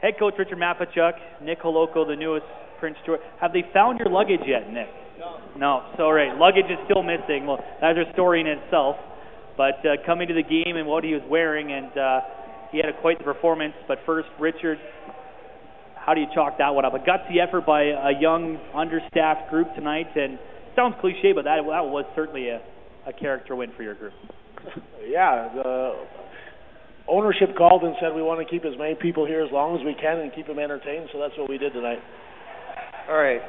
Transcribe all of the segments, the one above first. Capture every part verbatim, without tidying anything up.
Head coach Richard Mapachuk, Nick Holoko, the newest Prince George. Have they found your luggage yet, Nick? No. No. So, right, luggage is still missing. Well, that's a story in itself. But uh, coming to the game and what he was wearing, and uh, he had a quite the performance. But first, Richard, how do you chalk that one up? A gutsy effort by a young, understaffed group tonight, and it sounds cliche, but that that was certainly a, a character win for your group. Yeah, the ownership called and said we want to keep as many people here as long as we can and keep them entertained, so that's what we did tonight. All right.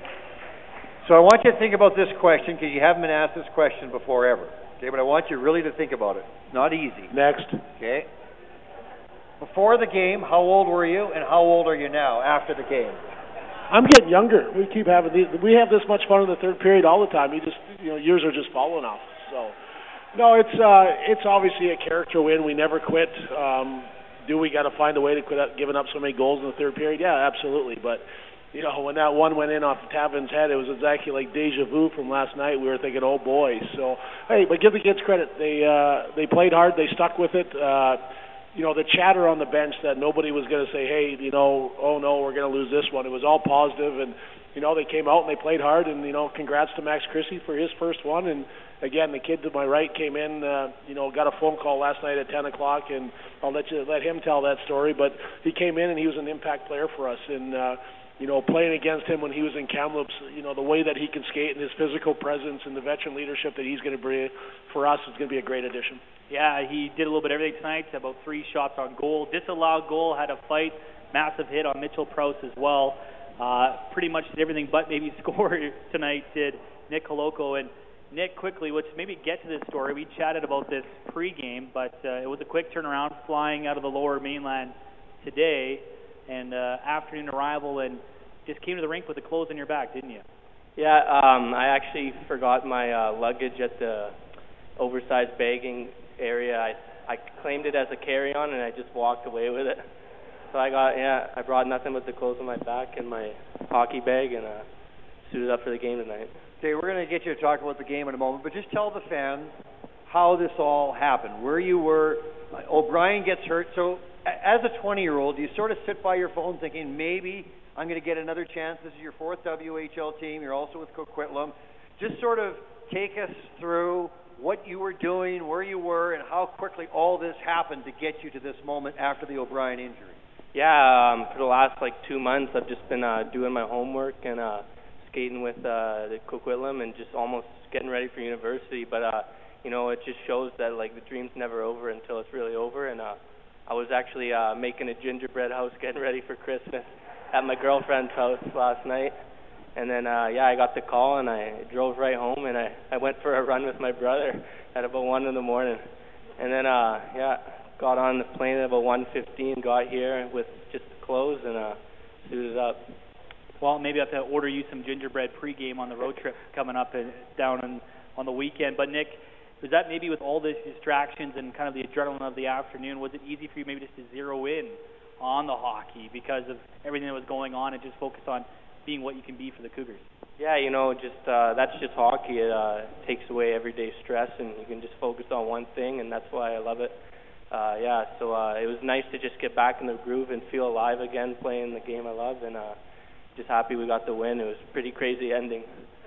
So I want you to think about this question because you haven't been asked this question before ever. Okay, but I want you really to think about it. It's not easy. Next. Okay. Before the game, how old were you, and how old are you now after the game? I'm getting younger. We keep having these. We have this much fun in the third period all the time. You just, you know, years are just falling off. So. No, it's uh, it's obviously a character win. We never quit. Um, do we got to find a way to quit up, giving up so many goals in the third period? Yeah, absolutely. But you know, when that one went in off Tavin's head, it was exactly like deja vu from last night. We were thinking, oh boy. So hey, but give the kids credit. They uh, they played hard. They stuck with it. Uh, you know, the chatter on the bench that nobody was going to say, hey, you know, oh no, we're going to lose this one. It was all positive, and you know, they came out and they played hard. And you know, congrats to Max Chrissy for his first one. And again, the kid to my right came in, uh, you know, got a phone call last night at ten o'clock, and I'll let you let him tell that story. But he came in and he was an impact player for us. And uh, you know, playing against him when he was in Kamloops, you know, the way that he can skate and his physical presence and the veteran leadership that he's going to bring for us is going to be a great addition. Yeah, he did a little bit of everything tonight. About three shots on goal, disallowed goal, had a fight, massive hit on Mitchell Prouse as well. Uh, pretty much did everything but maybe score tonight. Did Nick Holoko. And Nick, quickly, let's maybe get to this story. We chatted about this pregame, but uh, it was a quick turnaround, flying out of the Lower Mainland today, and uh, afternoon arrival, and just came to the rink with the clothes on your back, didn't you? Yeah, um, I actually forgot my uh, luggage at the oversized bagging area. I I claimed it as a carry-on, and I just walked away with it. So I got, yeah, I brought nothing but the clothes on my back and my hockey bag, and uh, suited up for the game tonight. Okay, we're going to get you to talk about the game in a moment, but just tell the fans how this all happened, where you were. O'Brien gets hurt, so as a twenty-year-old, you sort of sit by your phone thinking, maybe I'm going to get another chance. This is your fourth W H L team. You're also with Coquitlam. Just sort of take us through what you were doing, where you were, and how quickly all this happened to get you to this moment after the O'Brien injury. Yeah, um, for the last like two months, I've just been uh, doing my homework and uh, skating with uh, the Coquitlam and just almost getting ready for university. But uh, you know, it just shows that like the dream's never over until it's really over. And uh, I was actually uh, making a gingerbread house, getting ready for Christmas at my girlfriend's house last night. And then, uh, yeah, I got the call, and I drove right home, and I, I went for a run with my brother at about one in the morning. And then, uh, yeah, got on the plane at about one fifteen, got here with just the clothes and uh, suited up. Well, maybe I have to order you some gingerbread pregame on the road trip coming up and down on, on the weekend. But, Nick, was that maybe with all the distractions and kind of the adrenaline of the afternoon, was it easy for you maybe just to zero in on the hockey because of everything that was going on and just focus on being what you can be for the Cougars? Yeah, you know, just uh, that's just hockey. It uh, takes away everyday stress, and you can just focus on one thing, and that's why I love it. Uh, yeah, so uh, it was nice to just get back in the groove and feel alive again playing the game I love, and uh, just happy we got the win. It was a pretty crazy ending.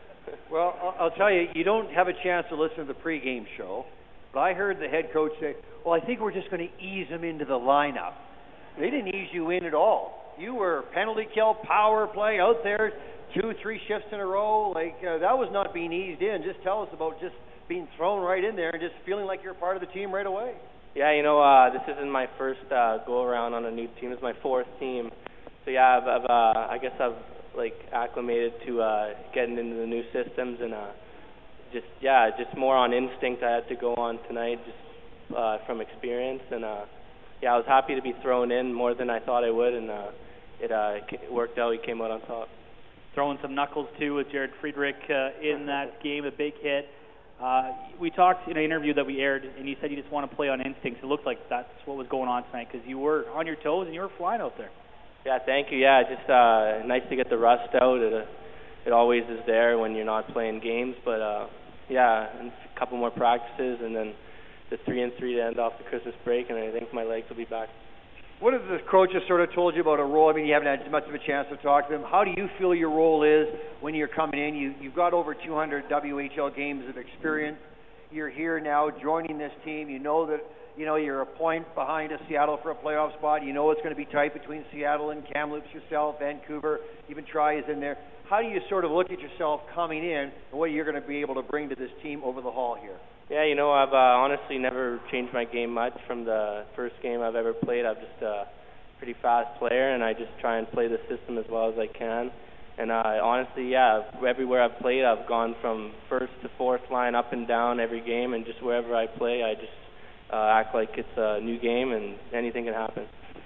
Well, I'll, I'll tell you, you don't have a chance to listen to the pregame show, but I heard the head coach say, well, I think we're just going to ease him into the lineup. They didn't ease you in at all. You were penalty kill, power play, out there, two, three shifts in a row. Like, uh, that was not being eased in. Just tell us about just being thrown right in there and just feeling like you're part of the team right away. Yeah, you know, uh, this isn't my first uh, go-around on a new team. It's my fourth team. So, yeah, I've, I've uh, I guess I've, like, acclimated to uh, getting into the new systems and uh, just, yeah, just more on instinct I had to go on tonight just uh, from experience. And, uh, yeah, I was happy to be thrown in more than I thought I would, and uh, it uh, worked out. He came out on top. Throwing some knuckles, too, with Jared Friedrich uh, in that game, a big hit. Uh, we talked in an interview that we aired, and you said you just want to play on instincts. It looked like that's what was going on tonight because you were on your toes and you were flying out there. Yeah, thank you. Yeah, just uh, nice to get the rust out. It, uh, it always is there when you're not playing games. But, uh, yeah, and a couple more practices, and then the three and three to end off the Christmas break, and I think my legs will be back. What have the coaches sort of told you about a role? I mean, you haven't had much of a chance to talk to them. How do you feel your role is when you're coming in? You, you've got over two hundred W H L games of experience. You're here now joining this team. You know that, you know, you're a point behind a Seattle for a playoff spot. You know it's going to be tight between Seattle and Kamloops, yourself, Vancouver, even Tri is in there. How do you sort of look at yourself coming in and what you're going to be able to bring to this team over the haul here? Yeah, you know, I've uh, honestly never changed my game much from the first game I've ever played. I'm just a pretty fast player, and I just try and play the system as well as I can. And uh, honestly, yeah, everywhere I've played, I've gone from first to fourth line, up and down every game, and just wherever I play, I just uh, act like it's a new game, and anything can happen.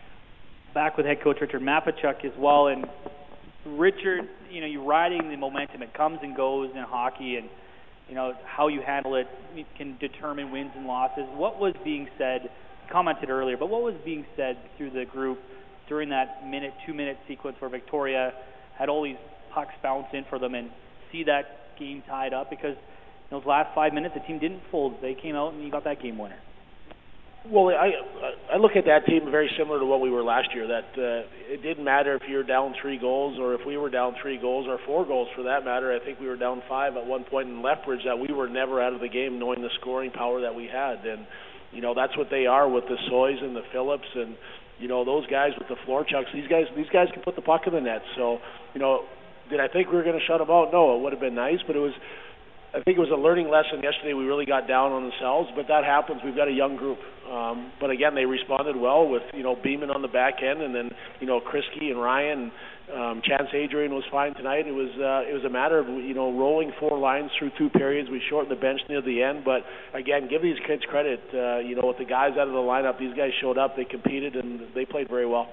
Back with head coach Richard Mapachuk as well, and Richard, you know, you're riding the momentum. It comes and goes in hockey, and you know, how you handle it can determine wins and losses. What was being said, commented earlier, but what was being said through the group during that minute, two-minute sequence where Victoria had all these pucks bounce in for them and see that game tied up? Because in those last five minutes, the team didn't fold. They came out and you got that game winner. Well, I I look at that team very similar to what we were last year, that uh, it didn't matter if you were down three goals or if we were down three goals or four goals for that matter. I think we were down five at one point in Lethbridge, that we were never out of the game knowing the scoring power that we had. And, you know, that's what they are with the Soys and the Phillips and, you know, those guys with the Florchucks. These guys, these guys can put the puck in the net. So, you know, did I think we were going to shut them out? No, it would have been nice, but it was, I think it was a learning lesson yesterday. We really got down on themselves, but that happens. We've got a young group. Um, but again, they responded well with, you know, Beeman on the back end, and then, you know, Krisky and Ryan. Um, Chance Adrian was fine tonight. It was uh, it was a matter of, you know, rolling four lines through two periods. We shortened the bench near the end, but again, give these kids credit. Uh, you know, with the guys out of the lineup, these guys showed up, they competed, and they played very well.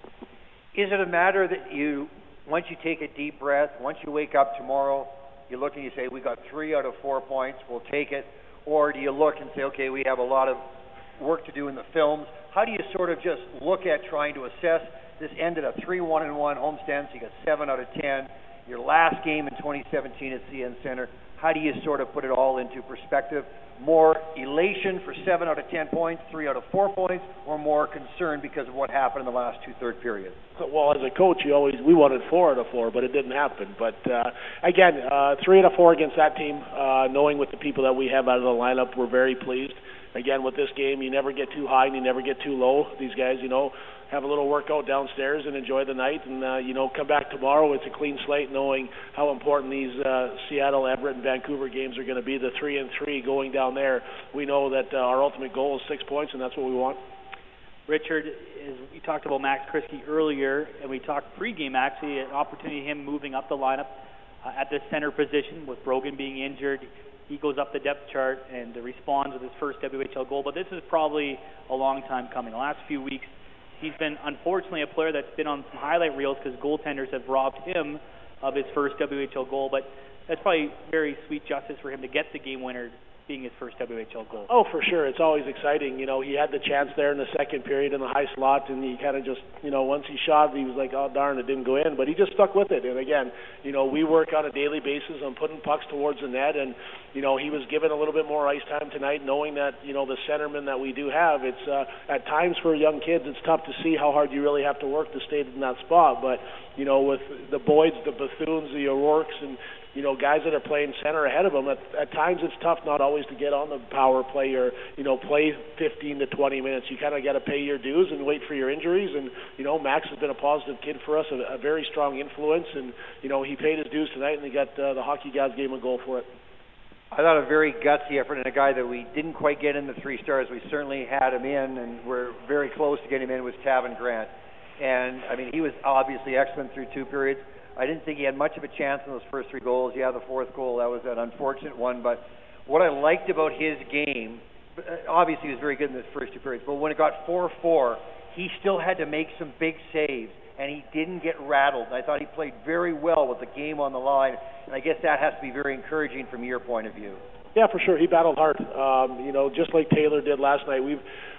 Is it a matter that you, once you take a deep breath, once you wake up tomorrow, you look and you say, we got three out of four points, we'll take it? Or do you look and say, okay, we have a lot of work to do in the films? How do you sort of just look at trying to assess? This ended a three one and one homestand, so you got seven out of ten. Your last game in twenty seventeen at C N Center. How do you sort of put it all into perspective? More elation for seven out of ten points, three out of four points, or more concern because of what happened in the last two third periods? Well, as a coach, you always we wanted four out of four, but it didn't happen. But uh, again, uh, three out of four against that team. Uh, knowing with the people that we have out of the lineup, we're very pleased. Again, with this game, you never get too high and you never get too low. These guys, you know, have a little workout downstairs and enjoy the night, and uh, you know, come back tomorrow. It's a clean slate, knowing how important these uh, Seattle, Everett, and Vancouver games are going to be. The three and three going down there, we know that uh, our ultimate goal is six points, and that's what we want. Richard, is, you talked about Max Krisky earlier, and we talked pregame actually, an opportunity him moving up the lineup uh, at the center position with Brogan being injured. He goes up the depth chart and uh, responds with his first W H L goal. But this is probably a long time coming. The last few weeks, he's been, unfortunately, a player that's been on some highlight reels because goaltenders have robbed him of his first W H L goal. But that's probably very sweet justice for him to get the game winner being his first W H L goal. Oh, for sure. It's always exciting. You know, he had the chance there in the second period in the high slot, and he kind of just, you know, once he shot, he was like, oh, darn, it didn't go in. But he just stuck with it. And again, you know, we work on a daily basis on putting pucks towards the net, and, you know, he was given a little bit more ice time tonight, knowing that, you know, the centermen that we do have, it's uh, at times for young kids, it's tough to see how hard you really have to work to stay in that spot. But, you know, with the Boyds, the Bethunes, the O'Rourkes, and, you know, guys that are playing center ahead of them, at, at times it's tough not always to get on the power play or, you know, play fifteen to twenty minutes. You kind of got to pay your dues and wait for your injuries. And, you know, Max has been a positive kid for us, a, a very strong influence. And, you know, he paid his dues tonight, and he got uh, the Hockey Gods gave him a goal for it. I thought a very gutsy effort, and a guy that we didn't quite get in the three stars. We certainly had him in, and we're very close to getting him in, was Tavin Grant. And, I mean, he was obviously excellent through two periods. I didn't think he had much of a chance in those first three goals. Yeah, the fourth goal, that was an unfortunate one. But what I liked about his game, obviously he was very good in the first two periods, but when it got four four, he still had to make some big saves, and he didn't get rattled. I thought he played very well with the game on the line, and I guess that has to be very encouraging from your point of view. Yeah, for sure. He battled hard. Um, you know, just like Taylor did last night. We've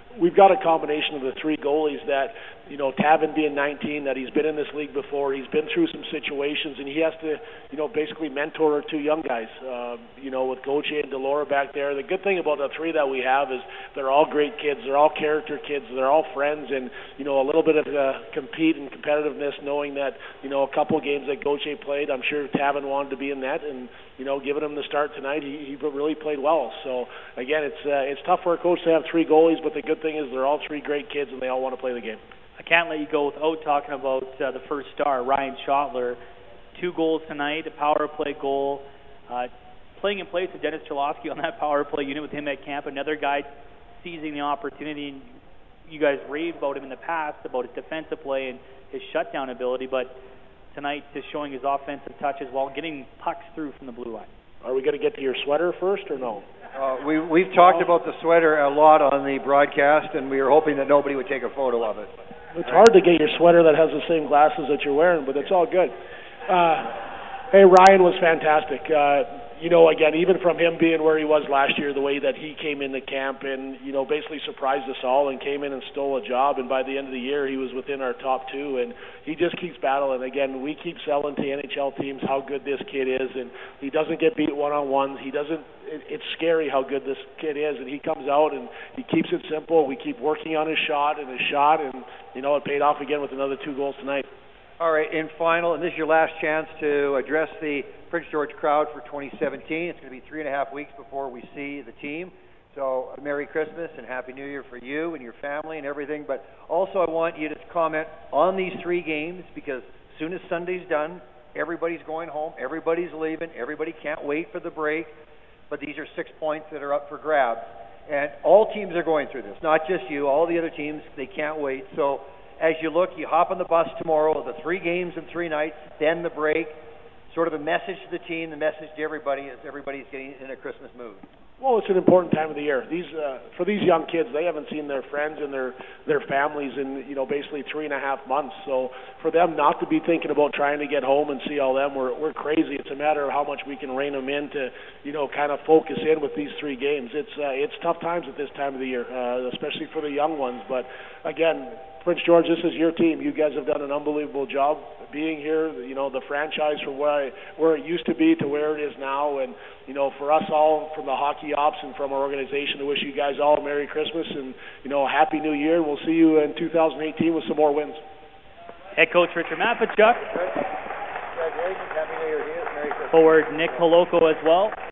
we've got a combination of the three goalies that, you know, Tavin being nineteen, that he's been in this league before, he's been through some situations, and he has to, you know, basically mentor our two young guys, uh, you know, with Gauthier and Delora back there. The good thing about the three that we have is they're all great kids, they're all character kids, they're all friends, and, you know, a little bit of uh, compete and competitiveness, knowing that, you know, a couple of games that Gauthier played, I'm sure Tavin wanted to be in that, and, you know, giving him the start tonight, he, he really played well. So, again, it's uh, it's tough for a coach to have three goalies, but the good thing is they're all three great kids, and they all want to play the game. I can't let you go without talking about uh, the first star, Ryan Schottler. Two goals tonight, a power play goal. Uh, playing in place of Dennis Cholowski on that power play unit with him at camp, another guy seizing the opportunity. And you guys raved about him in the past, about his defensive play and his shutdown ability, but tonight just showing his offensive touches while getting pucks through from the blue line. Are we going to get to your sweater first or no? Uh, we, we've talked about the sweater a lot on the broadcast, and we were hoping that nobody would take a photo of it. It's hard to get your sweater that has the same glasses that you're wearing, but it's all good. Uh, hey, Ryan was fantastic. Uh, you know, again, even from him being where he was last year, the way that he came into camp and, you know, basically surprised us all and came in and stole a job, and by the end of the year, he was within our top two, and he just keeps battling. Again, we keep selling to N H L teams how good this kid is, and he doesn't get beat one-on-ones. He doesn't, it, it's scary how good this kid is, and he comes out and he keeps it simple. We keep working on his shot and his shot, and, you know, it paid off again with another two goals tonight. All right, in final, and this is your last chance to address the Prince George crowd for twenty seventeen. It's going to be three and a half weeks before we see the team. So Merry Christmas and Happy New Year for you and your family and everything. But also I want you to comment on these three games, because as soon as Sunday's done, everybody's going home, everybody's leaving, everybody can't wait for the break. But these are six points that are up for grabs. And all teams are going through this, not just you. All the other teams, they can't wait. So as you look, you hop on the bus tomorrow, the three games in three nights, then the break, sort of a message to the team, the message to everybody as everybody's getting in a Christmas mood. Well, it's an important time of the year. These uh, for these young kids, they haven't seen their friends and their their families in, you know, basically three and a half months. So for them not to be thinking about trying to get home and see all them, we're we're crazy. It's a matter of how much we can rein them in to, you know, kind of focus in with these three games. It's uh, it's tough times at this time of the year, uh, especially for the young ones. But again, Prince George, this is your team. You guys have done an unbelievable job being here. You know, the franchise from where I, where it used to be to where it is now, and, you know, for us all, from the hockey ops and from our organization, to wish you guys all a Merry Christmas and, you know, a Happy New Year. We'll see you in two thousand eighteen with some more wins. Head coach Richard Mapachuk. Congratulations, Happy New Year to you. Merry Christmas. Forward Nick Holoko as well.